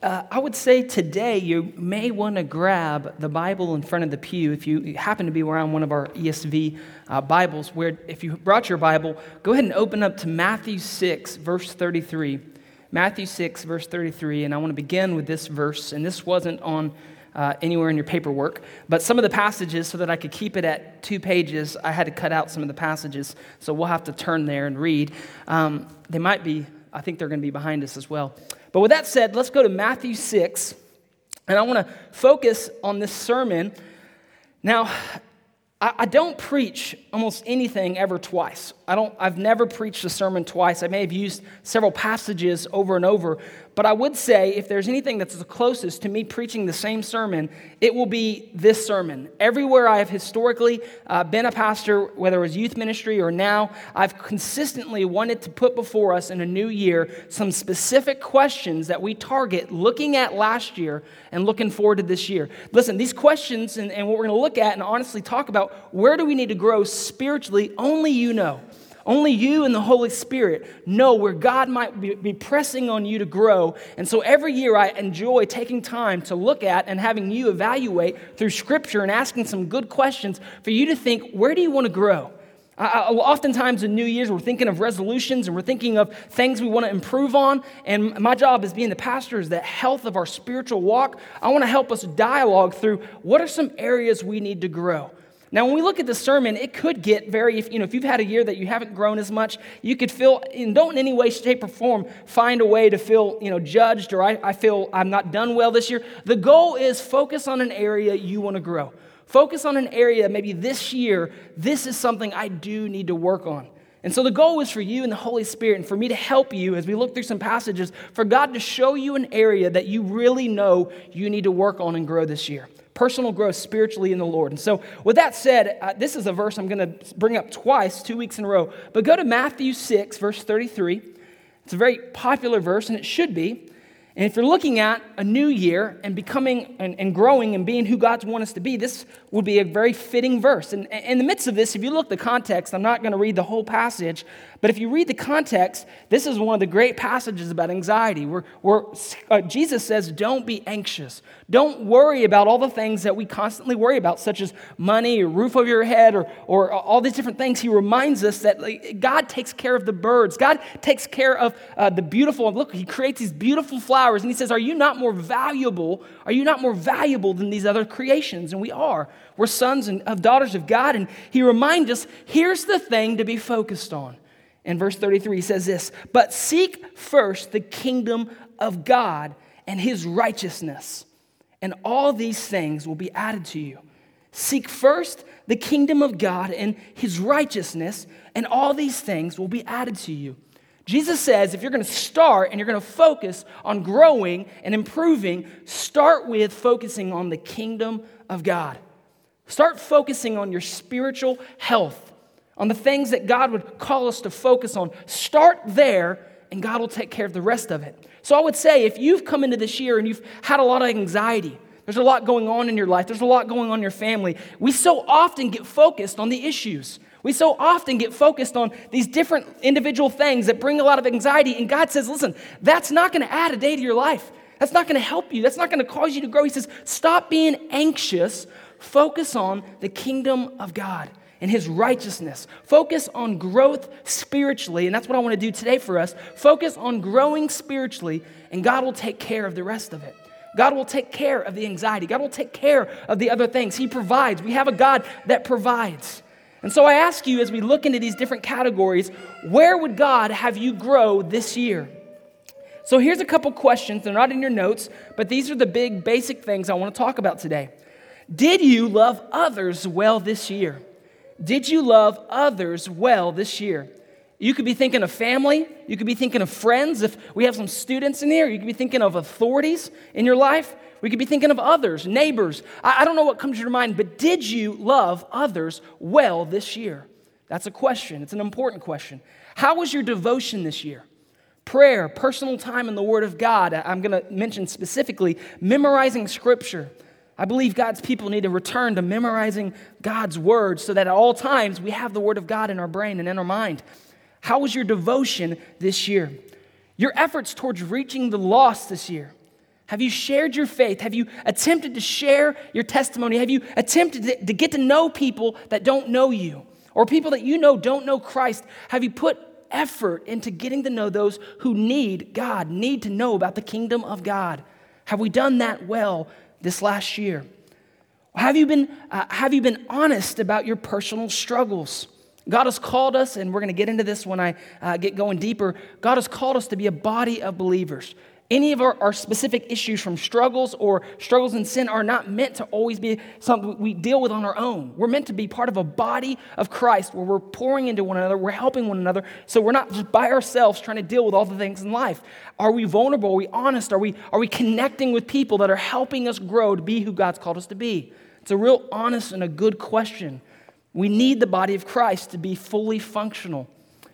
I would say today you may want to grab the Bible in front of the pew if you happen to be around one of our ESV Bibles, where if you brought your Bible, go ahead and open up to Matthew 6, verse 33. Matthew 6, verse 33, and I want to begin with this verse, and this wasn't on anywhere in your paperwork, but some of the passages, so that I could keep it at 2 pages, I had to cut out some of the passages, so we'll have to turn there and read. They might be, I think they're going to be behind us as well. But with that said, let's go to Matthew 6, and I want to focus on this sermon. Now, I don't preach almost anything ever twice. I've never preached a sermon twice. I may have used several passages over and over, but I would say if there's anything that's the closest to me preaching the same sermon, it will be this sermon. Everywhere I have historically been a pastor, whether it was youth ministry or now, I've consistently wanted to put before us in a new year some specific questions that we target looking at last year and looking forward to this year. Listen, these questions and what we're going to look at and honestly talk about, where do we need to grow spiritually, only you know. Only you and the Holy Spirit know where God might be pressing on you to grow. And so every year I enjoy taking time to look at and having you evaluate through Scripture and asking some good questions for you to think, where do you want to grow? Oftentimes in New Year's, we're thinking of resolutions and we're thinking of things we want to improve on. And my job as being the pastor is the health of our spiritual walk. I want to help us dialogue through what are some areas we need to grow. Now, when we look at the sermon, it could get very, if you've had a year that you haven't grown as much, you could feel, don't in any way, shape, or form find a way to feel, judged, or I feel I'm not done well this year. The goal is focus on an area you want to grow. Focus on an area, maybe this year, this is something I do need to work on. And so the goal is for you and the Holy Spirit and for me to help you as we look through some passages, for God to show you an area that you really know you need to work on and grow this year. Personal growth spiritually in the Lord. And so with that said, this is a verse I'm going to bring up twice, 2 weeks in a row. But go to Matthew 6, verse 33. It's a very popular verse, and it should be. And if you're looking at a new year and becoming and growing and being who God's want us to be, this would be a very fitting verse. And in the midst of this, if you look at the context, I'm not going to read the whole passage, but if you read the context, this is one of the great passages about anxiety where Jesus says, don't be anxious. Don't worry about all the things that we constantly worry about, such as money or roof over your head or all these different things. He reminds us that God takes care of the birds. God takes care of the beautiful. Look, He creates these beautiful flowers, and He says, are you not more valuable? Are you not more valuable than these other creations? And we are. We're sons and daughters of God, and He reminds us, here's the thing to be focused on. In verse 33, He says this, but seek first the kingdom of God and His righteousness, and all these things will be added to you. Seek first the kingdom of God and His righteousness, and all these things will be added to you. Jesus says if you're going to start and you're going to focus on growing and improving, start with focusing on the kingdom of God. Start focusing on your spiritual health, on the things that God would call us to focus on. Start there, and God will take care of the rest of it. So I would say if you've come into this year and you've had a lot of anxiety, there's a lot going on in your life, there's a lot going on in your family, we so often get focused on the issues. We so often get focused on these different individual things that bring a lot of anxiety, and God says, listen, that's not going to add a day to your life. That's not going to help you. That's not going to cause you to grow. He says, stop being anxious. Focus on the kingdom of God and His righteousness. Focus on growth spiritually, and that's what I want to do today for us. Focus on growing spiritually, and God will take care of the rest of it. God will take care of the anxiety. God will take care of the other things. He provides. We have a God that provides. And so I ask you, as we look into these different categories, where would God have you grow this year? So here's a couple questions. They're not in your notes, but these are the big basic things I want to talk about today. Did you love others well this year? Did you love others well this year? You could be thinking of family. You could be thinking of friends. If we have some students in here, you could be thinking of authorities in your life. We could be thinking of others, neighbors. I don't know what comes to your mind, but did you love others well this year? That's a question. It's an important question. How was your devotion this year? Prayer, personal time in the Word of God. I'm going to mention specifically memorizing Scripture. I believe God's people need to return to memorizing God's Word so that at all times we have the Word of God in our brain and in our mind. How was your devotion this year? Your efforts towards reaching the lost this year. Have you shared your faith? Have you attempted to share your testimony? Have you attempted to get to know people that don't know you, or people that you know don't know Christ? Have you put effort into getting to know those who need God, need to know about the kingdom of God? Have we done that well this last year? Have you been honest about your personal struggles? God has called us, and we're going to get into this when I get going deeper. God has called us to be a body of believers. Any of our specific issues, from struggles or struggles in sin, are not meant to always be something we deal with on our own. We're meant to be part of a body of Christ where we're pouring into one another, we're helping one another, so we're not just by ourselves trying to deal with all the things in life. Are we vulnerable? Are we honest? Are we connecting with people that are helping us grow to be who God's called us to be? It's a real honest and a good question. We need the body of Christ to be fully functional.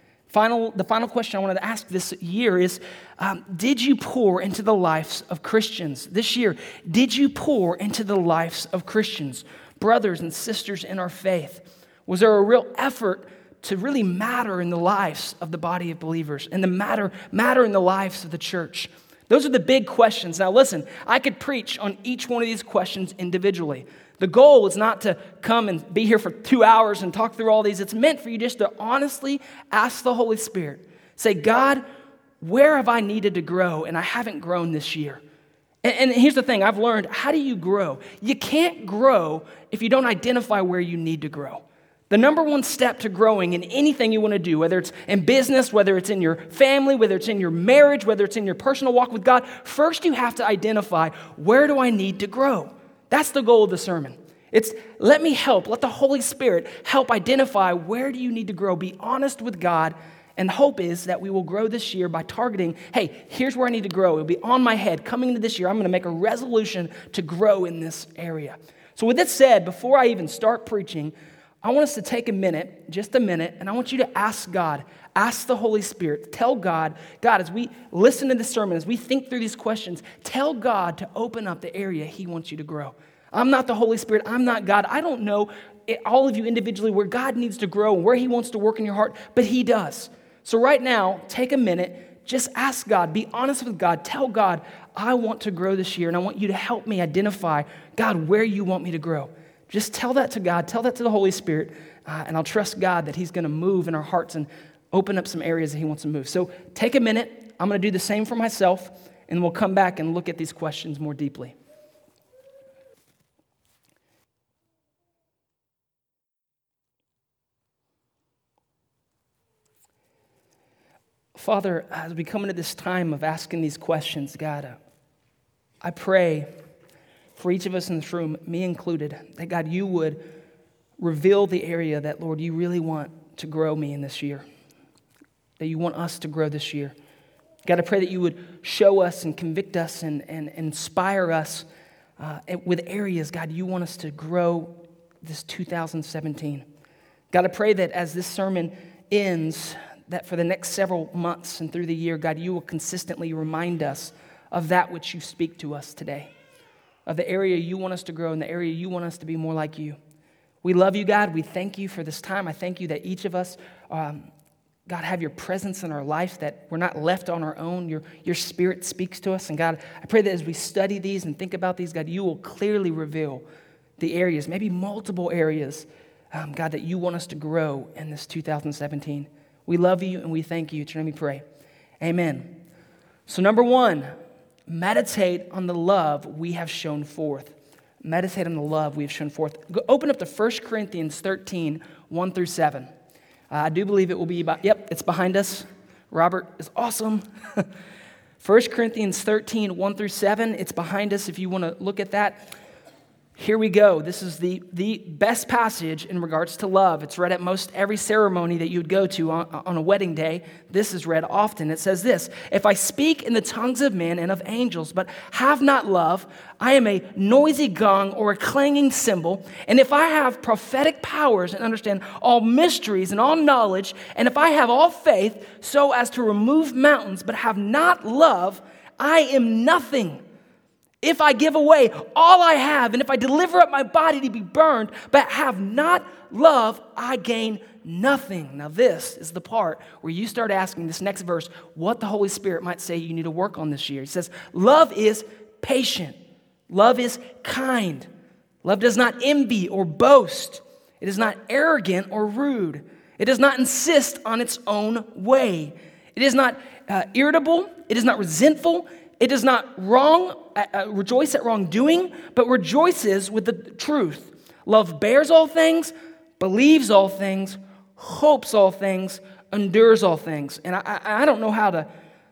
The final question I wanted to ask this year is, did you pour into the lives of Christians this year? Did you pour into the lives of Christians, brothers and sisters in our faith? Was there a real effort to really matter in the lives of the body of believers and matter in the lives of the church? Those are the big questions. Now listen, I could preach on each one of these questions individually. The goal is not to come and be here for 2 hours and talk through all these. It's meant for you just to honestly ask the Holy Spirit. Say, God, where have I needed to grow and I haven't grown this year? And here's the thing I've learned. How do you grow? You can't grow if you don't identify where you need to grow. The number one step to growing in anything you want to do, whether it's in business, whether it's in your family, whether it's in your marriage, whether it's in your personal walk with God, first you have to identify, where do I need to grow? That's the goal of the sermon. It's let the Holy Spirit help identify, where do you need to grow? Be honest with God, and hope is that we will grow this year by targeting, hey, here's where I need to grow. It'll be on my head. Coming into this year, I'm going to make a resolution to grow in this area. So with that said, before I even start preaching, I want us to take just a minute, and I want you to ask God, ask the Holy Spirit, tell God, as we listen to this sermon, as we think through these questions, tell God to open up the area He wants you to grow. I'm not the Holy Spirit. I'm not God. I don't know all of you individually where God needs to grow and where He wants to work in your heart, but He does. So right now, take a minute, just ask God, be honest with God, tell God, I want to grow this year, and I want you to help me identify, God, where you want me to grow. Just tell that to God, tell that to the Holy Spirit, and I'll trust God that He's going to move in our hearts and open up some areas that He wants to move. So take a minute. I'm going to do the same for myself, and we'll come back and look at these questions more deeply. Father, as we come into this time of asking these questions, God, I pray for each of us in this room, me included, that God, you would reveal the area that, Lord, you really want to grow me in this year, that you want us to grow this year. God, I pray that you would show us and convict us and inspire us with areas, God, you want us to grow this 2017. God, I pray that as this sermon ends, that for the next several months and through the year, God, you will consistently remind us of that which you speak to us today, of the area you want us to grow and the area you want us to be more like you. We love you, God. We thank you for this time. I thank you that each of us, God, have your presence in our life, that we're not left on our own. Your Spirit speaks to us. And God, I pray that as we study these and think about these, God, you will clearly reveal the areas, maybe multiple areas, God, that you want us to grow in this 2017. We love you and we thank you. Let me pray. Amen. So number one, meditate on the love we have shown forth. Meditate on the love we have shown forth. Open up to 1 Corinthians 13, 1 through 7. I do believe it will be it's behind us. Robert is awesome. 1 Corinthians 13, 1 through 7. It's behind us if you want to look at that. Here we go. This is the best passage in regards to love. It's read at most every ceremony that you would go to on a wedding day. This is read often. It says this: if I speak in the tongues of men and of angels, but have not love, I am a noisy gong or a clanging cymbal. And if I have prophetic powers and understand all mysteries and all knowledge, and if I have all faith so as to remove mountains, but have not love, I am nothing. If I give away all I have, and if I deliver up my body to be burned, but have not love, I gain nothing. Now this is the part where you start asking this next verse what the Holy Spirit might say you need to work on this year. He says, love is patient. Love is kind. Love does not envy or boast. It is not arrogant or rude. It does not insist on its own way. It is not irritable. It is not resentful. It does not rejoice at wrongdoing, but rejoices with the truth. Love bears all things, believes all things, hopes all things, endures all things. And I don't know how to,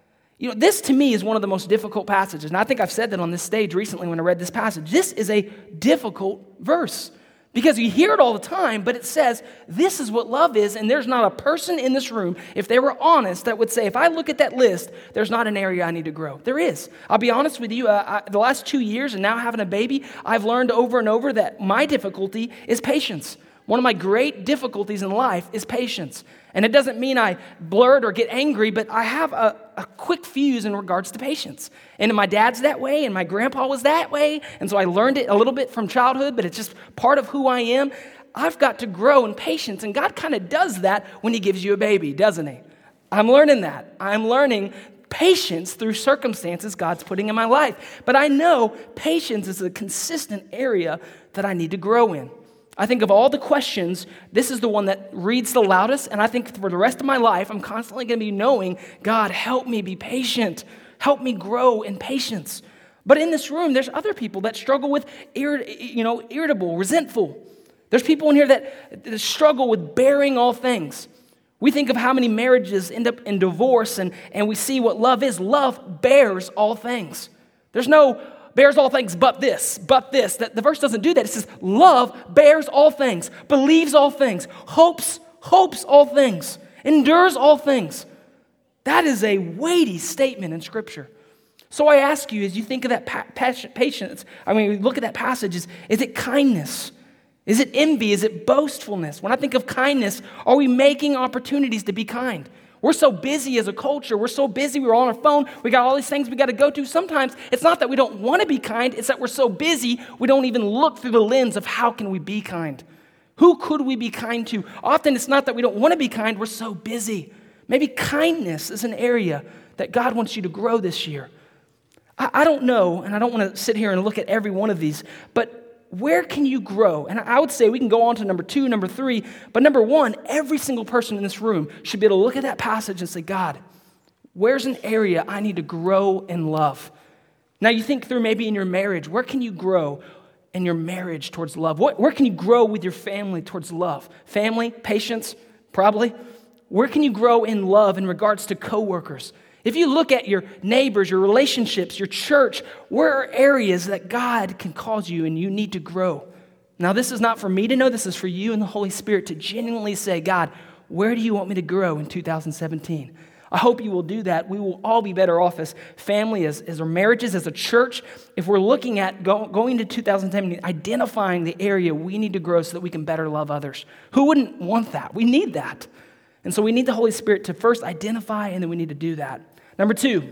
this to me is one of the most difficult passages. And I think I've said that on this stage recently when I read this passage. This is a difficult verse because you hear it all the time, but it says this is what love is. And there's not a person in this room, if they were honest, that would say, if I look at that list, there's not an area I need to grow. There is. I'll be honest with you, the last 2 years and now having a baby, I've learned over and over that my difficulty is patience. One of my great difficulties in life is patience. And it doesn't mean I blurt or get angry, but I have a quick fuse in regards to patience. And my dad's that way, and my grandpa was that way, and so I learned it a little bit from childhood, but it's just part of who I am. I've got to grow in patience, and God kind of does that when he gives you a baby, doesn't he? I'm learning that. I'm learning patience through circumstances God's putting in my life. But I know patience is a consistent area that I need to grow in. I think of all the questions, this is the one that reads the loudest, and I think for the rest of my life, I'm constantly going to be knowing, God, help me be patient. Help me grow in patience. But in this room, there's other people that struggle with irritable, resentful. There's people in here that struggle with bearing all things. We think of how many marriages end up in divorce, and we see what love is. Love bears all things. There's no bears all things but this. That the verse doesn't do that. It says love bears all things, believes all things, hopes all things, endures all things. That is a weighty statement in Scripture. So I ask you, as you think of that patience, look at that passage, is it kindness? Is it envy? Is it boastfulness? When I think of kindness, are we making opportunities to be kind? We're so busy as a culture. We're so busy. We're on our phone. We got all these things we got to go to. Sometimes it's not that we don't want to be kind. It's that we're so busy, we don't even look through the lens of how can we be kind. Who could we be kind to? Often it's not that we don't want to be kind. We're so busy. Maybe kindness is an area that God wants you to grow this year. I don't know, and I don't want to sit here and look at every one of these, but where can you grow? And I would say we can go on to number 2, number 3, but number 1, every single person in this room should be able to look at that passage and say, God, where's an area I need to grow in love? Now you think through maybe in your marriage, where can you grow in your marriage towards love? Where can you grow with your family towards love? Family, patience, probably. Where can you grow in love in regards to coworkers? If you look at your neighbors, your relationships, your church, where are areas that God can cause you and you need to grow? Now, this is not for me to know. This is for you and the Holy Spirit to genuinely say, God, where do you want me to grow in 2017? I hope you will do that. We will all be better off as family, as our marriages, as a church, if we're looking at going to 2017, identifying the area we need to grow so that we can better love others. Who wouldn't want that? We need that. And so we need the Holy Spirit to first identify, and then we need to do that. Number 2,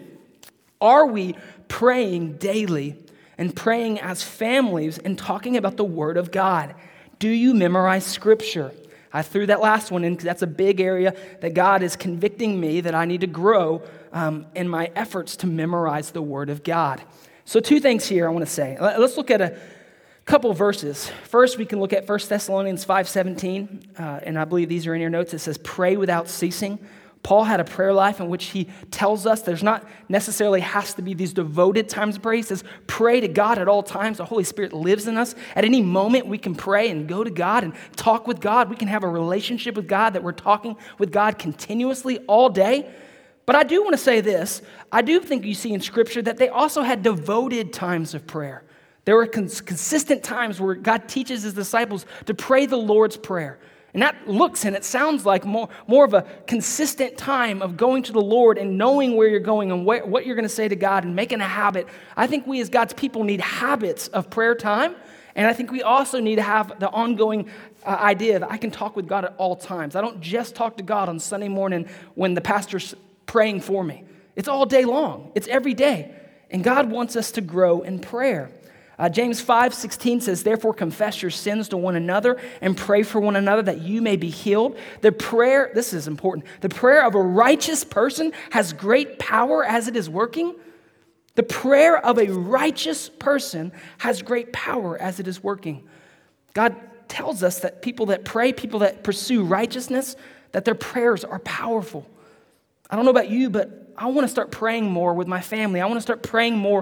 are we praying daily and praying as families and talking about the Word of God? Do you memorize Scripture? I threw that last one in because that's a big area that God is convicting me that I need to grow in my efforts to memorize the Word of God. So 2 things here I want to say. Let's look at a couple verses. First, we can look at 1 Thessalonians 5:17, and I believe these are in your notes. It says, pray without ceasing. Paul had a prayer life in which he tells us there's not necessarily has to be these devoted times of prayer. He says, pray to God at all times. The Holy Spirit lives in us. At any moment, we can pray and go to God and talk with God. We can have a relationship with God that we're talking with God continuously all day. But I do want to say this. I do think you see in Scripture that they also had devoted times of prayer. There were consistent times where God teaches his disciples to pray the Lord's Prayer. And that looks and it sounds like more of a consistent time of going to the Lord and knowing where you're going and what you're going to say to God and making a habit. I think we as God's people need habits of prayer time. And I think we also need to have the ongoing idea that I can talk with God at all times. I don't just talk to God on Sunday morning when the pastor's praying for me. It's all day long. It's every day. And God wants us to grow in prayer. James 5:16 says, therefore confess your sins to one another and pray for one another that you may be healed. The prayer, this is important, the prayer of a righteous person has great power as it is working. The prayer of a righteous person has great power as it is working. God tells us that people that pray, people that pursue righteousness, that their prayers are powerful. I don't know about you, but I want to start praying more with my family. I want to start praying more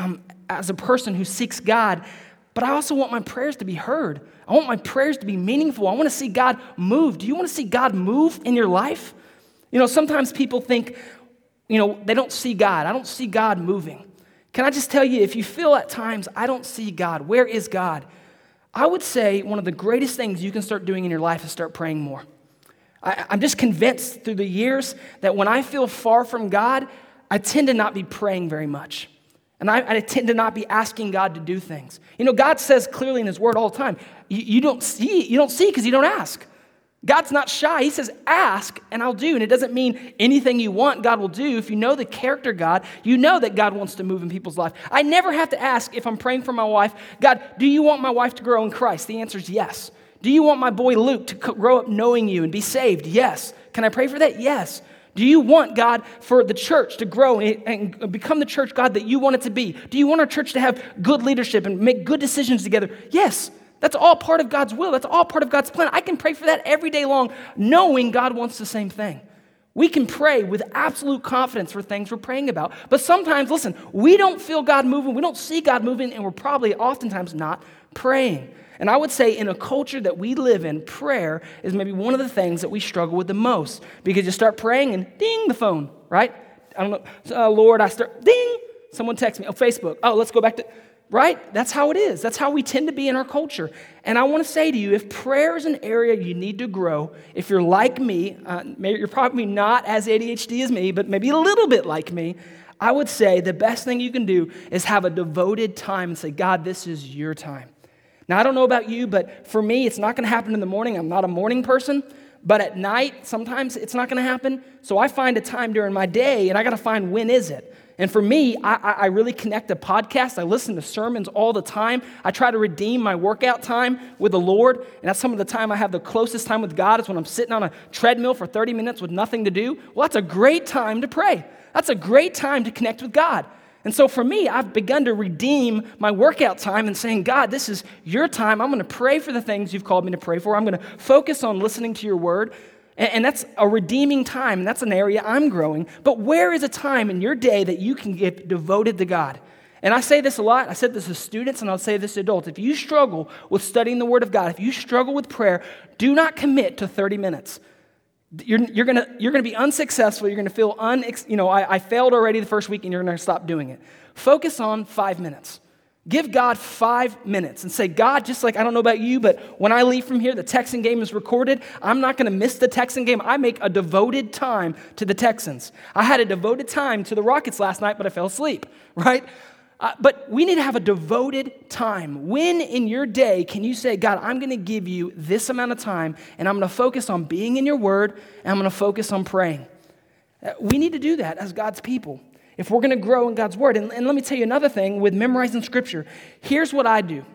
as a person who seeks God. But I also want my prayers to be heard. I want my prayers to be meaningful. I want to see God move. Do you want to see God move in your life? Sometimes people think, they don't see God. I don't see God moving. Can I just tell you, if you feel at times, I don't see God, where is God? I would say one of the greatest things you can start doing in your life is start praying more. I'm just convinced through the years that when I feel far from God, I tend to not be praying very much. And I tend to not be asking God to do things. God says clearly in his word all the time, you don't see because you don't ask. God's not shy. He says, ask and I'll do. And it doesn't mean anything you want, God will do. If you know the character of God, you know that God wants to move in people's life. I never have to ask if I'm praying for my wife, God, do you want my wife to grow in Christ? The answer is yes. Do you want my boy Luke to grow up knowing you and be saved? Yes. Can I pray for that? Yes. Do you want, God, for the church to grow and become the church, God, that you want it to be? Do you want our church to have good leadership and make good decisions together? Yes. That's all part of God's will. That's all part of God's plan. I can pray for that every day long, knowing God wants the same thing. We can pray with absolute confidence for things we're praying about. But sometimes, listen, we don't feel God moving, we don't see God moving, and we're probably oftentimes not praying. And I would say in a culture that we live in, prayer is maybe one of the things that we struggle with the most. Because you start praying and ding, the phone, right? I don't know, Lord, I start, ding, someone texts me, Facebook, let's go back to, right? That's how it is. That's how we tend to be in our culture. And I want to say to you, if prayer is an area you need to grow, if you're like me, maybe you're probably not as ADHD as me, but maybe a little bit like me, I would say the best thing you can do is have a devoted time and say, God, this is your time. Now, I don't know about you, but for me, it's not going to happen in the morning. I'm not a morning person. But at night, sometimes it's not going to happen. So I find a time during my day, and I got to find when is it. And for me, I really connect to podcasts. I listen to sermons all the time. I try to redeem my workout time with the Lord. And that's some of the time I have the closest time with God is when I'm sitting on a treadmill for 30 minutes with nothing to do. Well, that's a great time to pray. That's a great time to connect with God. And so for me, I've begun to redeem my workout time and saying, God, this is your time. I'm going to pray for the things you've called me to pray for. I'm going to focus on listening to your word. And that's a redeeming time. And that's an area I'm growing. But where is a time in your day that you can get devoted to God? And I say this a lot. I said this to students, and I'll say this to adults. If you struggle with studying the word of God, if you struggle with prayer, do not commit to 30 minutes. You're gonna be unsuccessful. You're gonna feel I failed already the first week, and you're gonna stop doing it. Focus on 5 minutes. Give God 5 minutes and say, God, just like I don't know about you, but when I leave from here, the Texan game is recorded. I'm not gonna miss the Texan game. I make a devoted time to the Texans. I had a devoted time to the Rockets last night, but I fell asleep, right? But we need to have a devoted time. When in your day can you say, God, I'm going to give you this amount of time, and I'm going to focus on being in your word, and I'm going to focus on praying. We need to do that as God's people if we're going to grow in God's word. And let me tell you another thing with memorizing scripture. Here's what I do.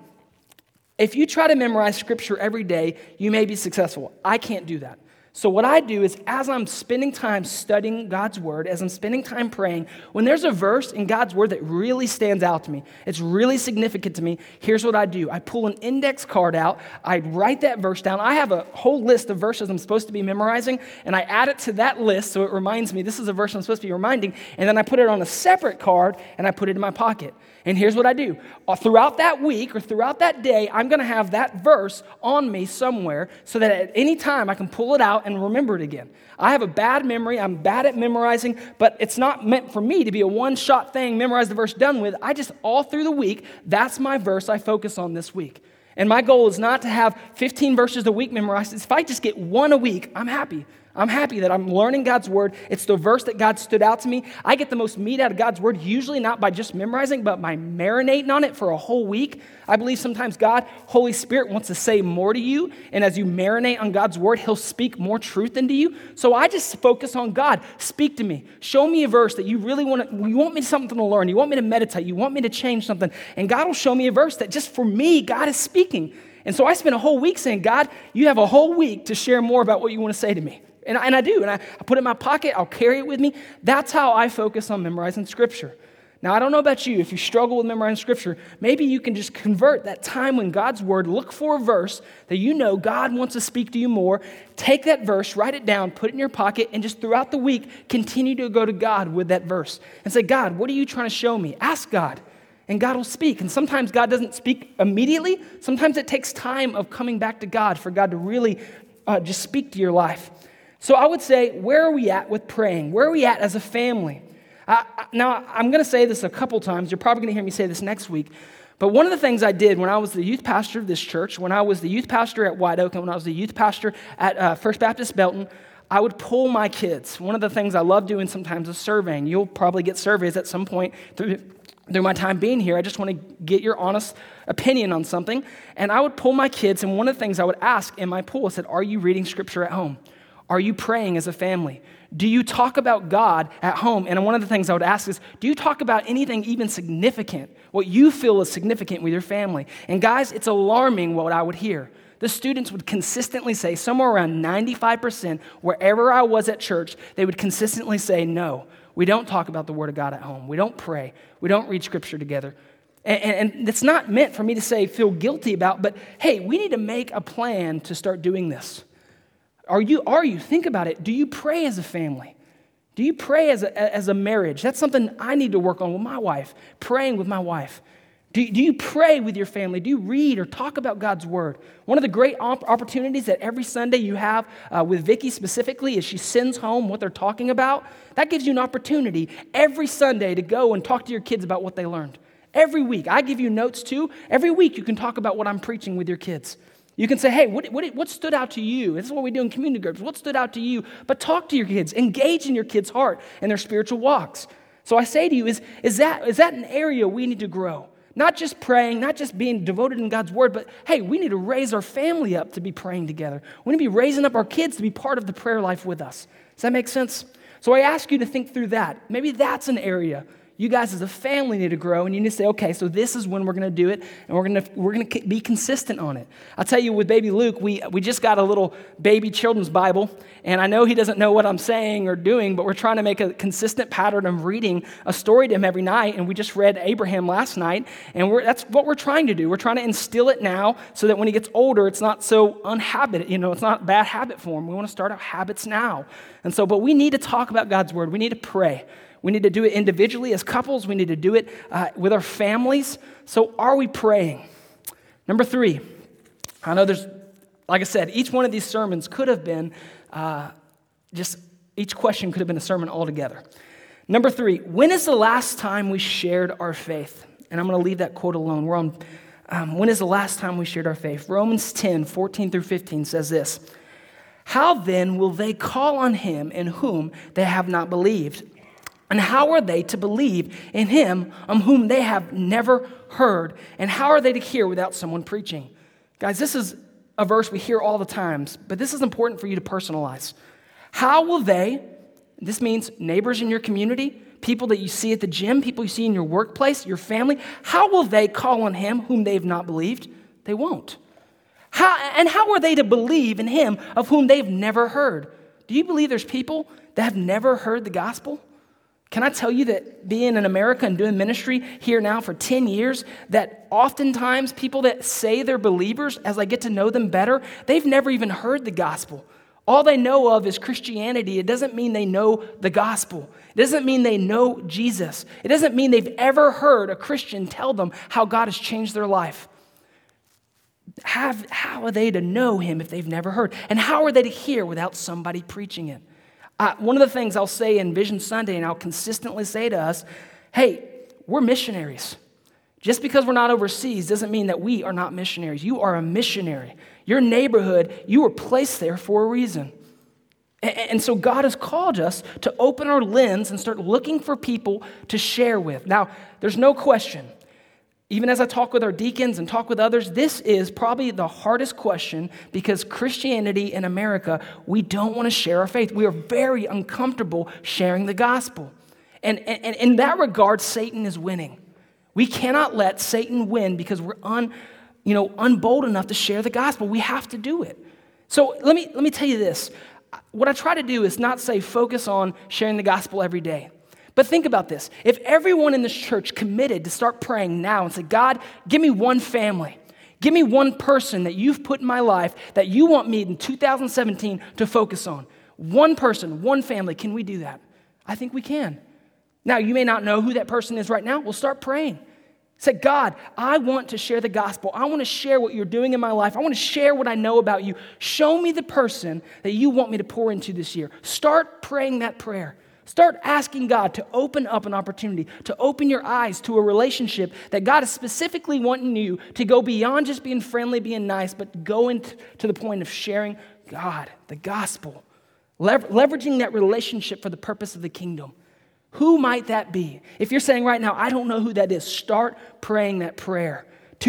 If you try to memorize scripture every day, you may be successful. I can't do that. So what I do is as I'm spending time studying God's word, as I'm spending time praying, when there's a verse in God's word that really stands out to me, it's really significant to me, here's what I do. I pull an index card out, I write that verse down. I have a whole list of verses I'm supposed to be memorizing, and I add it to that list so it reminds me this is a verse I'm supposed to be reminding, and then I put it on a separate card and I put it in my pocket. And here's what I do. Throughout that week or throughout that day, I'm going to have that verse on me somewhere so that at any time I can pull it out and remember it again. I have a bad memory. I'm bad at memorizing, but it's not meant for me to be a one-shot thing, memorize the verse, done with. I just, all through the week, that's my verse I focus on this week. And my goal is not to have 15 verses a week memorized. If I just get one a week, I'm happy. I'm happy that I'm learning God's word. It's the verse that God stood out to me. I get the most meat out of God's word, usually not by just memorizing, but by marinating on it for a whole week. I believe sometimes God, Holy Spirit, wants to say more to you. And as you marinate on God's word, he'll speak more truth into you. So I just focus on God. Speak to me. Show me a verse that you really you want me something to learn. You want me to meditate. You want me to change something. And God will show me a verse that just for me, God is speaking. And so I spend a whole week saying, God, you have a whole week to share more about what you want to say to me. And I do, and I put it in my pocket, I'll carry it with me. That's how I focus on memorizing scripture. Now, I don't know about you. If you struggle with memorizing Scripture, maybe you can just convert that time when God's Word, look for a verse that you know God wants to speak to you more, take that verse, write it down, put it in your pocket, and just throughout the week, continue to go to God with that verse and say, God, what are you trying to show me? Ask God, and God will speak. And sometimes God doesn't speak immediately. Sometimes it takes time of coming back to God for God to really just speak to your life. So I would say, where are we at with praying? Where are we at as a family? Now, I'm going to say this a couple times. You're probably going to hear me say this next week. But one of the things I did when I was the youth pastor of this church, when I was the youth pastor at White Oak, and when I was the youth pastor at First Baptist Belton, I would pull my kids. One of the things I love doing sometimes is surveying. You'll probably get surveys at some point through my time being here. I just want to get your honest opinion on something. And I would pull my kids, and one of the things I would ask in my poll, I said, are you reading Scripture at home? Are you praying as a family? Do you talk about God at home? And one of the things I would ask is, do you talk about anything even significant, what you feel is significant with your family? And guys, it's alarming what I would hear. The students would consistently say, somewhere around 95%, wherever I was at church, they would consistently say, no, we don't talk about the Word of God at home. We don't pray. We don't read Scripture together. And it's not meant for me to say feel guilty about, but hey, we need to make a plan to start doing this. Are you? Think about it. Do you pray as a family? Do you pray as a marriage? That's something I need to work on with my wife, praying with my wife. Do you pray with your family? Do you read or talk about God's Word? One of the great opportunities that every Sunday you have with Vicky specifically is she sends home what they're talking about. That gives you an opportunity every Sunday to go and talk to your kids about what they learned. Every week. I give you notes too. Every week you can talk about what I'm preaching with your kids. You can say, hey, what stood out to you? This is what we do in community groups. What stood out to you? But talk to your kids. Engage in your kids' heart and their spiritual walks. So I say to you, is that an area we need to grow? Not just praying, not just being devoted in God's Word, but hey, we need to raise our family up to be praying together. We need to be raising up our kids to be part of the prayer life with us. Does that make sense? So I ask you to think through that. Maybe that's an area you guys as a family need to grow, and you need to say, okay, so this is when we're going to do it, and we're going to be consistent on it. I'll tell you, with baby Luke, we just got a little baby children's Bible, and I know he doesn't know what I'm saying or doing, but we're trying to make a consistent pattern of reading a story to him every night, and we just read Abraham last night, and that's what we're trying to do. We're trying to instill it now so that when he gets older, it's not so it's not a bad habit for him. We want to start out habits now. And so, but we need to talk about God's Word. We need to pray. We need to do it individually as couples. We need to do it with our families. So are we praying? Number 3, I know like I said, each one of these sermons could have been each question could have been a sermon altogether. Number 3, when is the last time we shared our faith? And I'm going to leave that quote alone. We're on, when is the last time we shared our faith? Romans 10, 14 through 15 says this. How then will they call on him in whom they have not believed? And how are they to believe in him on whom they have never heard? And how are they to hear without someone preaching? Guys, this is a verse we hear all the times, but this is important for you to personalize. How will they, this means neighbors in your community, people that you see at the gym, people you see in your workplace, your family, how will they call on him whom they have not believed? They won't. How are they to believe in him of whom they've never heard? Do you believe there's people that have never heard the gospel? Can I tell you that being in America and doing ministry here now for 10 years, that oftentimes people that say they're believers, as I get to know them better, they've never even heard the gospel. All they know of is Christianity. It doesn't mean they know the gospel. It doesn't mean they know Jesus. It doesn't mean they've ever heard a Christian tell them how God has changed their life. How are they to know him if they've never heard? And how are they to hear without somebody preaching it? One of the things I'll say in Vision Sunday, and I'll consistently say to us, hey, we're missionaries. Just because we're not overseas doesn't mean that we are not missionaries. You are a missionary. Your neighborhood, you were placed there for a reason. And so God has called us to open our lens and start looking for people to share with. Now, there's no question. Even as I talk with our deacons and talk with others, this is probably the hardest question because Christianity in America, we don't want to share our faith. We are very uncomfortable sharing the gospel. And in that regard, Satan is winning. We cannot let Satan win because we're unbold enough to share the gospel. We have to do it. So let me tell you this. What I try to do is not say focus on sharing the gospel every day. But think about this. If everyone in this church committed to start praying now and say, God, give me one family. Give me one person that you've put in my life that you want me in 2017 to focus on. One person, one family. Can we do that? I think we can. Now, you may not know who that person is right now. We'll start praying. Say, God, I want to share the gospel. I want to share what you're doing in my life. I want to share what I know about you. Show me the person that you want me to pour into this year. Start praying that prayer. Start asking God to open up an opportunity, to open your eyes to a relationship that God is specifically wanting you to go beyond just being friendly, being nice, but go into the point of sharing God, the gospel, leveraging that relationship for the purpose of the kingdom. Who might that be? If you're saying right now, I don't know who that is, start praying that prayer.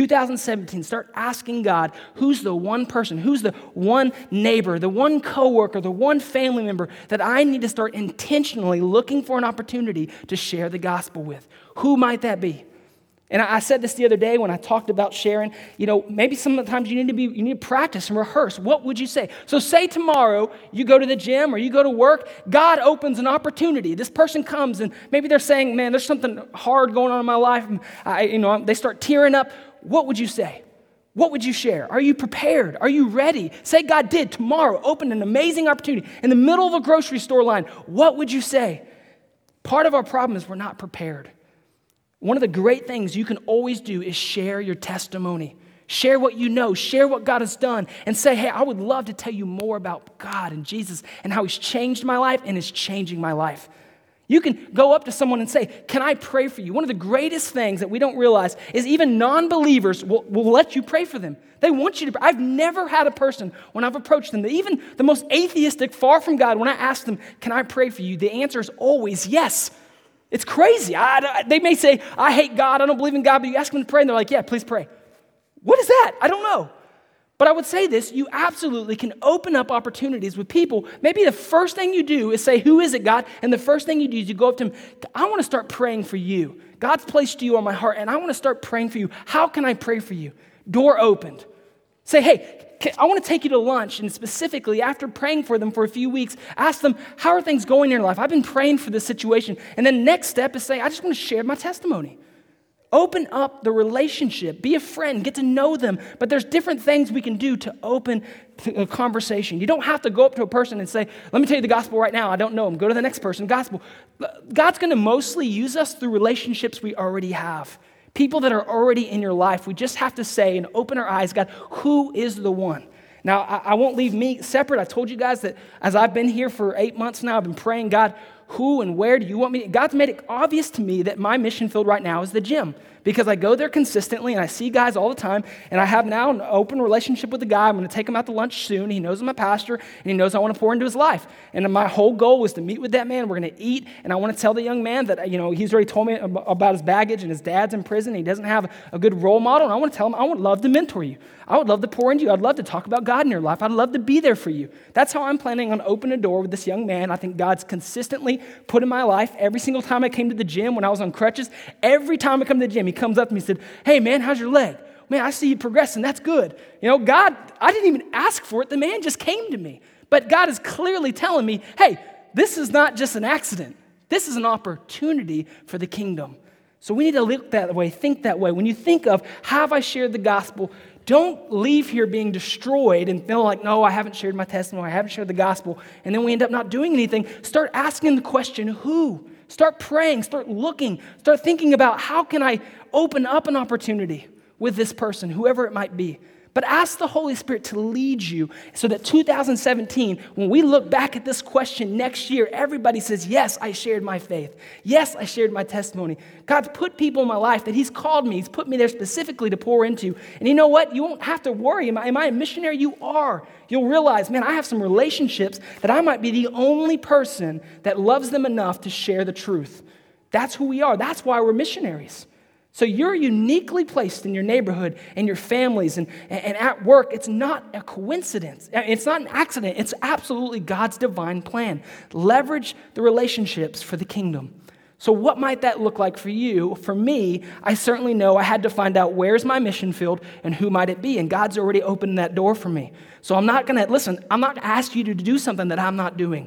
2017, start asking God, who's the one person, who's the one neighbor, the one coworker, the one family member that I need to start intentionally looking for an opportunity to share the gospel with? Who might that be? And I said this the other day when I talked about sharing, maybe sometimes you need to practice and rehearse. What would you say? So say tomorrow you go to the gym or you go to work, God opens an opportunity. This person comes and maybe they're saying, man, there's something hard going on in my life. They start tearing up. What would you say? What would you share? Are you prepared? Are you ready? Say God did tomorrow open an amazing opportunity in the middle of a grocery store line. What would you say? Part of our problem is we're not prepared. One of the great things you can always do is share your testimony. Share what you know. Share what God has done. And say, hey, I would love to tell you more about God and Jesus and how he's changed my life and is changing my life. You can go up to someone and say, can I pray for you? One of the greatest things that we don't realize is even non-believers will let you pray for them. They want you to pray. I've never had a person, when I've approached them, even the most atheistic, far from God, when I ask them, can I pray for you? The answer is always yes. It's crazy. They may say, I hate God, I don't believe in God, but you ask them to pray, and they're like, yeah, please pray. What is that? I don't know. But I would say this, you absolutely can open up opportunities with people. Maybe the first thing you do is say, who is it, God? And the first thing you do is you go up to him, I want to start praying for you. God's placed you on my heart, and I want to start praying for you. How can I pray for you? Door opened. Say, hey, I want to take you to lunch, and specifically, after praying for them for a few weeks, ask them, how are things going in your life? I've been praying for this situation. And then next step is say, I just want to share my testimony. Open up the relationship. Be a friend. Get to know them. But there's different things we can do to open a conversation. You don't have to go up to a person and say, let me tell you the gospel right now. I don't know him. Go to the next person. Gospel. God's going to mostly use us through relationships we already have. People that are already in your life. We just have to say and open our eyes, God, who is the one? Now, I won't leave me separate. I told you guys that as I've been here for 8 months now, I've been praying, God, who and where do you want me? God's made it obvious to me that my mission field right now is the gym because I go there consistently and I see guys all the time, and I have now an open relationship with the guy. I'm going to take him out to lunch soon. He knows I'm a pastor, and he knows I want to pour into his life. And my whole goal was to meet with that man. We're going to eat, and I want to tell the young man that, he's already told me about his baggage, and his dad's in prison. He doesn't have a good role model, and I want to tell him I would love to mentor you. I would love to pour into you. I'd love to talk about God in your life. I'd love to be there for you. That's how I'm planning on opening a door with this young man. I think God's consistently put in my life. Every single time I came to the gym when I was on crutches, every time I come to the gym, he comes up to me and said, hey, man, how's your leg? Man, I see you progressing. That's good. God, I didn't even ask for it. The man just came to me. But God is clearly telling me, hey, this is not just an accident. This is an opportunity for the kingdom. So we need to look that way, think that way. When you think of, have I shared the gospel? Don't leave here being destroyed and feel like, no, I haven't shared my testimony, I haven't shared the gospel, and then we end up not doing anything. Start asking the question, who? Start praying, start looking, start thinking about how can I open up an opportunity with this person, whoever it might be. But ask the Holy Spirit to lead you so that 2017, when we look back at this question next year, everybody says, yes, I shared my faith. Yes, I shared my testimony. God's put people in my life that he's called me. He's put me there specifically to pour into. And you know what? You won't have to worry. Am I a missionary? You are. You'll realize, man, I have some relationships that I might be the only person that loves them enough to share the truth. That's who we are. That's why we're missionaries. So you're uniquely placed in your neighborhood and your families and at work. It's not a coincidence. It's not an accident. It's absolutely God's divine plan. Leverage the relationships for the kingdom. So what might that look like for you? For me, I certainly know I had to find out where's my mission field and who might it be. And God's already opened that door for me. So I'm not going to ask you to do something that I'm not doing.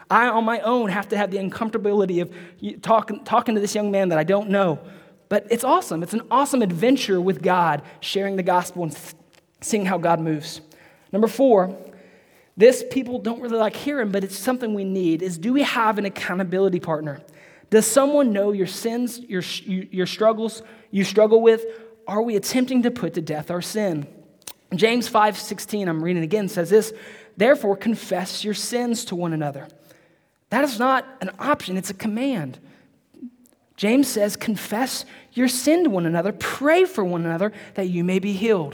I, on my own, have to have the uncomfortability of talking to this young man that I don't know. But it's awesome. It's an awesome adventure with God, sharing the gospel and seeing how God moves. Number 4, this people don't really like hearing, but it's something we need, is do we have an accountability partner? Does someone know your sins, your struggles you struggle with? Are we attempting to put to death our sin? James 5:16, I'm reading again, says this, therefore confess your sins to one another. That is not an option, it's a command. James says, confess your sin to one another, pray for one another that you may be healed.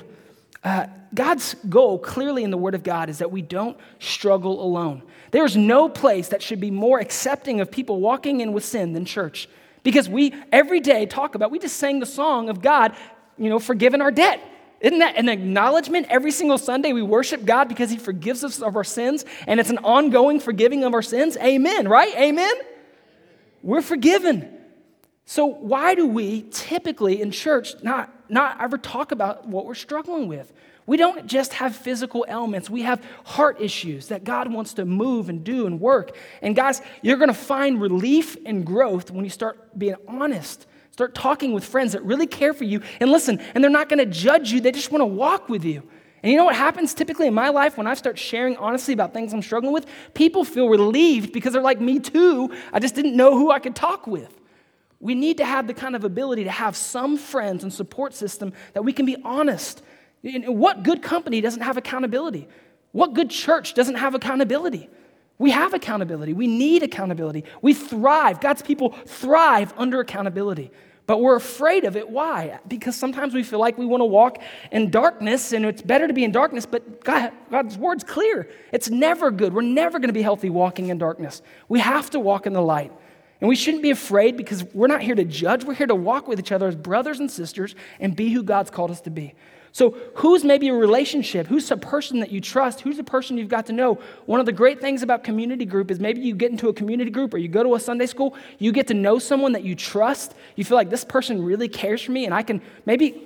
God's goal clearly in the Word of God is that we don't struggle alone. There's no place that should be more accepting of people walking in with sin than church. Because we every day we just sang the song of God, forgiving our debt. Isn't that an acknowledgement? Every single Sunday we worship God because he forgives us of our sins, and it's an ongoing forgiving of our sins. Amen, right? Amen? We're forgiven. So why do we typically in church not ever talk about what we're struggling with? We don't just have physical ailments. We have heart issues that God wants to move and do and work. And guys, you're going to find relief and growth when you start being honest. Start talking with friends that really care for you. And listen, and they're not going to judge you. They just want to walk with you. And you know what happens typically in my life when I start sharing honestly about things I'm struggling with? People feel relieved because they're like, me too. I just didn't know who I could talk with. We need to have the kind of ability to have some friends and support system that we can be honest. What good company doesn't have accountability? What good church doesn't have accountability? We have accountability. We need accountability. We thrive. God's people thrive under accountability. But we're afraid of it. Why? Because sometimes we feel like we want to walk in darkness, and it's better to be in darkness, but God's word's clear. It's never good. We're never going to be healthy walking in darkness. We have to walk in the light. And we shouldn't be afraid because we're not here to judge. We're here to walk with each other as brothers and sisters and be who God's called us to be. So who's maybe a relationship? Who's a person that you trust? Who's a person you've got to know? One of the great things about community group is maybe you get into a community group or you go to a Sunday school, you get to know someone that you trust. You feel like this person really cares for me and I can maybe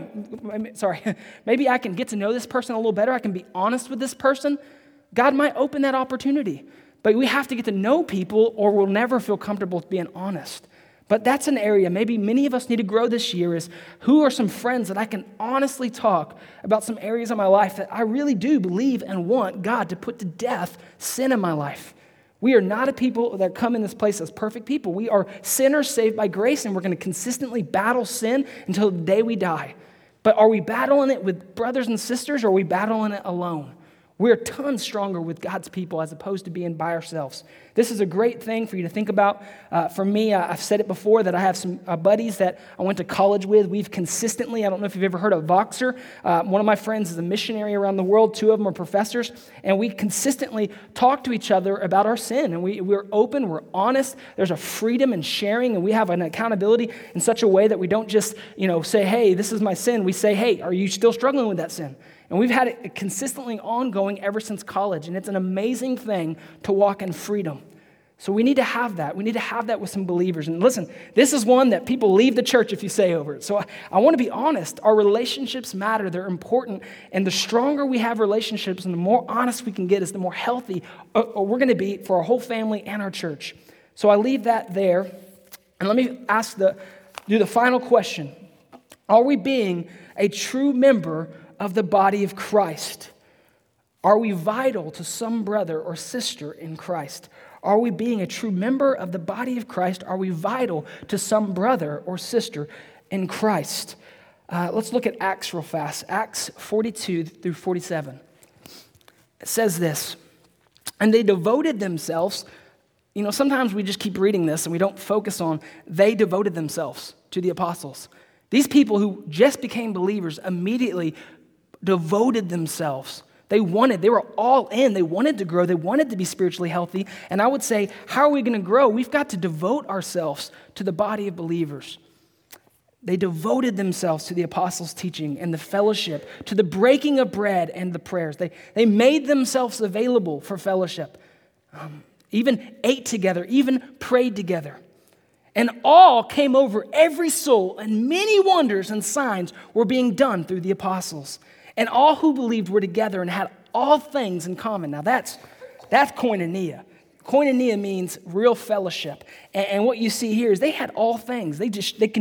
I can get to know this person a little better. I can be honest with this person. God might open that opportunity. But we have to get to know people or we'll never feel comfortable with being honest. But that's an area maybe many of us need to grow this year is who are some friends that I can honestly talk about some areas of my life that I really do believe and want God to put to death sin in my life. We are not a people that come in this place as perfect people. We are sinners saved by grace, and we're going to consistently battle sin until the day we die. But are we battling it with brothers and sisters or are we battling it alone? We're tons stronger with God's people as opposed to being by ourselves. This is a great thing for you to think about. For me, I've said it before that I have some buddies that I went to college with. We've consistently, I don't know if you've ever heard of Voxer. One of my friends is a missionary around the world. 2 of them are professors. And we consistently talk to each other about our sin. And we're open, we're honest. There's a freedom in sharing. And we have an accountability in such a way that we don't just, say, hey, this is my sin. We say, hey, are you still struggling with that sin? And we've had it consistently ongoing ever since college, and it's an amazing thing to walk in freedom. So we need to have that. We need to have that with some believers. And listen, this is one that people leave the church if you say over it. So I want to be honest. Our relationships matter. They're important. And the stronger we have relationships and the more honest we can get is the more healthy we're going to be for our whole family and our church. So I leave that there. And let me do the final question. Are we being a true member of the body of Christ? Are we vital to some brother or sister in Christ? Are we being a true member of the body of Christ? Are we vital to some brother or sister in Christ? Let's look at Acts real fast. Acts 42 through 47. It says this, and they devoted themselves. Sometimes we just keep reading this and we don't focus on they devoted themselves to the apostles. These people who just became believers immediately devoted themselves. They were all in. They wanted to grow. They wanted to be spiritually healthy. And I would say, how are we going to grow? We've got to devote ourselves to the body of believers. They devoted themselves to the apostles' teaching and the fellowship, to the breaking of bread and the prayers. They made themselves available for fellowship, even ate together, even prayed together. And all came over every soul, and many wonders and signs were being done through the apostles. And all who believed were together and had all things in common. Now that's koinonia. Koinonia means real fellowship. And what you see here is they had all things. They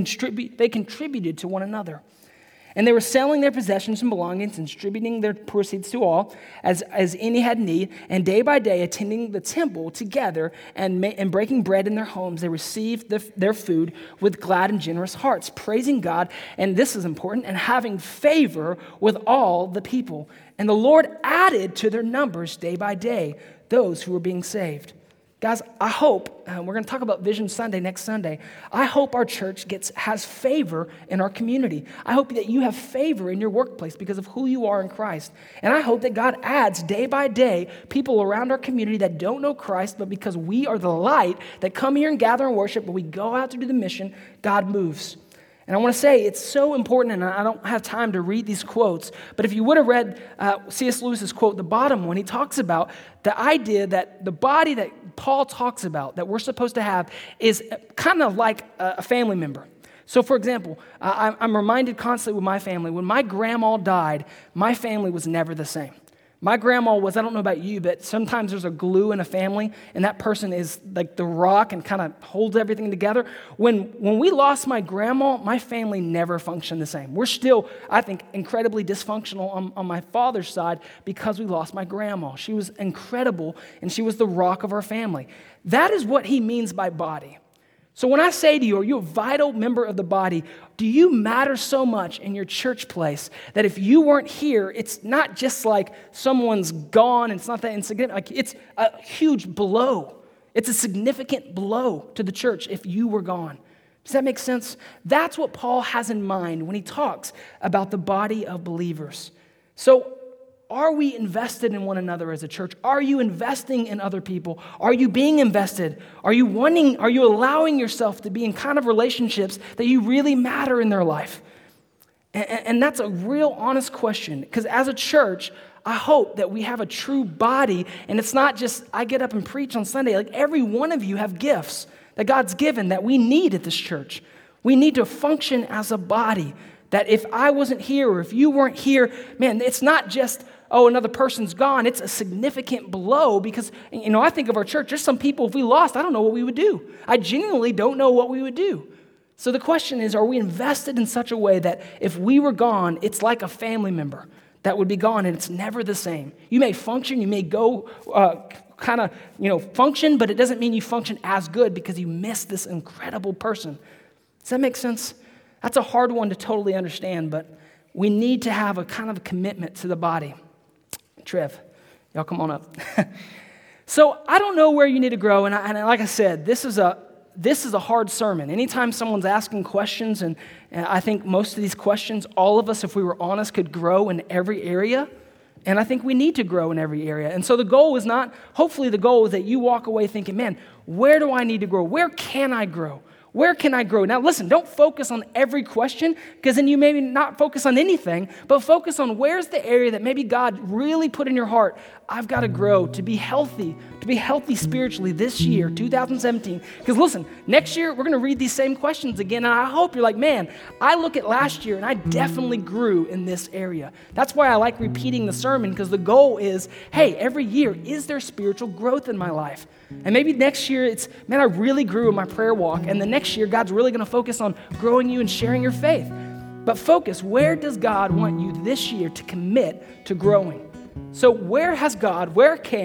contributed to one another. And they were selling their possessions and belongings and distributing their proceeds to all as any had need. And day by day, attending the temple together and breaking bread in their homes, they received their food with glad and generous hearts, praising God, and this is important, and having favor with all the people. And the Lord added to their numbers day by day those who were being saved. Guys, I hope, we're going to talk about Vision Sunday next Sunday, I hope our church has favor in our community. I hope that you have favor in your workplace because of who you are in Christ. And I hope that God adds day by day people around our community that don't know Christ, but because we are the light that come here and gather and worship, but we go out to do the mission, God moves. And I want to say it's so important, and I don't have time to read these quotes, but if you would have read C.S. Lewis's quote, the bottom one, he talks about the idea that the body that Paul talks about that we're supposed to have is kind of like a family member. So, for example, I'm reminded constantly with my family, when my grandma died, my family was never the same. My grandma was, I don't know about you, but sometimes there's a glue in a family, and that person is like the rock and kind of holds everything together. When we lost my grandma, my family never functioned the same. We're still, I think, incredibly dysfunctional on my father's side because we lost my grandma. She was incredible, and she was the rock of our family. That is what he means by body. So when I say to you, are you a vital member of the body? Do you matter so much in your church place that if you weren't here, it's not just like someone's gone and it's not that insignificant. Like it's a huge blow. It's a significant blow to the church if you were gone. Does that make sense? That's what Paul has in mind when he talks about the body of believers. So are we invested in one another as a church? Are you investing in other people? Are you being invested? Are you allowing yourself to be in kind of relationships that you really matter in their life? And that's a real honest question, because as a church, I hope that we have a true body, and it's not just I get up and preach on Sunday. Like every one of you have gifts that God's given that we need at this church. We need to function as a body, that if I wasn't here or if you weren't here, man, it's not just another person's gone. It's a significant blow because, I think of our church, there's some people, if we lost, I don't know what we would do. I genuinely don't know what we would do. So the question is, are we invested in such a way that if we were gone, it's like a family member that would be gone and it's never the same. You may function, you may go function, but it doesn't mean you function as good because you miss this incredible person. Does that make sense? That's a hard one to totally understand, but we need to have a kind of a commitment to the body. Trev, y'all come on up. So I don't know where you need to grow, and like I said, this is a hard sermon. Anytime someone's asking questions, and I think most of these questions, all of us, if we were honest, could grow in every area, and I think we need to grow in every area. And so the goal is hopefully the goal is that you walk away thinking, man, where do I need to grow? Where can I grow? Where can I grow? Now listen, don't focus on every question, because then you maybe not focus on anything, but focus on where's the area that maybe God really put in your heart. I've got to grow to be healthy spiritually this year, 2017. Because listen, next year we're going to read these same questions again, and I hope you're like, man, I look at last year and I definitely grew in this area. That's why I like repeating the sermon, because the goal is, hey, every year, is there spiritual growth in my life? And maybe next year it's, man, I really grew in my prayer walk, and the next year God's really going to focus on growing you and sharing your faith. But focus, where does God want you this year to commit to growing? So where has God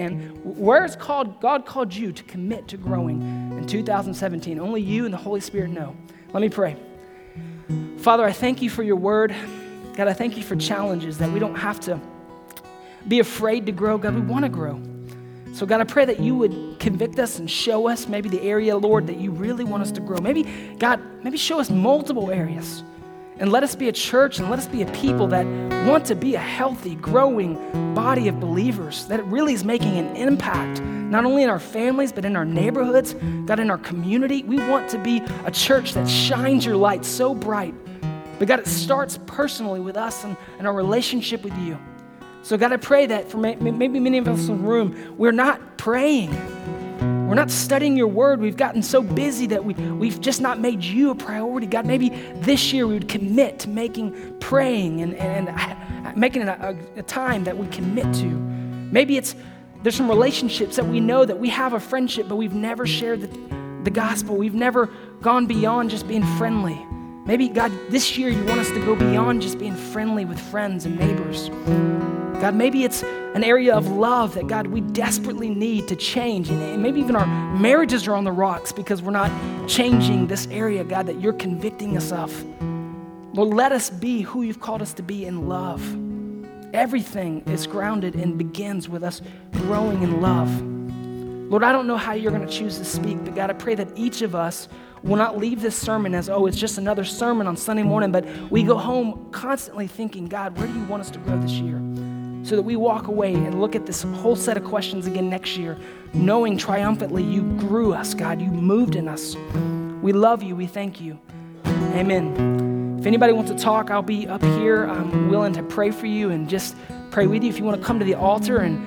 called you to commit to growing in 2017? Only you and the Holy Spirit know. Let me pray. Father, I thank you for your word. God, I thank you for challenges that we don't have to be afraid to grow. God, we want to grow. So God, I pray that you would convict us and show us maybe the area, Lord, that you really want us to grow. Maybe show us multiple areas. And let us be a church and let us be a people that want to be a healthy, growing body of believers that really is making an impact, not only in our families, but in our neighborhoods, God, in our community. We want to be a church that shines your light so bright. But God, it starts personally with us and our relationship with you. So God, I pray that for maybe many of us in the room, we're not praying. We're not studying your word. We've gotten so busy that we've just not made you a priority. God, maybe this year we would commit to praying and making it a time that we commit to. Maybe it's There's some relationships that we know that we have a friendship, but we've never shared the gospel. We've never gone beyond just being friendly. Maybe, God, this year you want us to go beyond just being friendly with friends and neighbors. God, maybe it's an area of love that, God, we desperately need to change. And maybe even our marriages are on the rocks because we're not changing this area, God, that you're convicting us of. Lord, let us be who you've called us to be in love. Everything is grounded and begins with us growing in love. Lord, I don't know how you're going to choose to speak, but God, I pray that each of us will not leave this sermon as, oh, it's just another sermon on Sunday morning, but we go home constantly thinking, God, where do you want us to grow this year? So that we walk away and look at this whole set of questions again next year, knowing triumphantly you grew us, God, you moved in us. We love you, we thank you. Amen. If anybody wants to talk, I'll be up here. I'm willing to pray for you and just pray with you. If you want to come to the altar and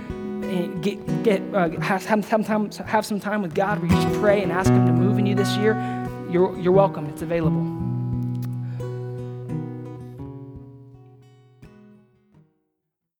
have some time with God where you just pray and ask him to move in you this year, you're welcome. It's available.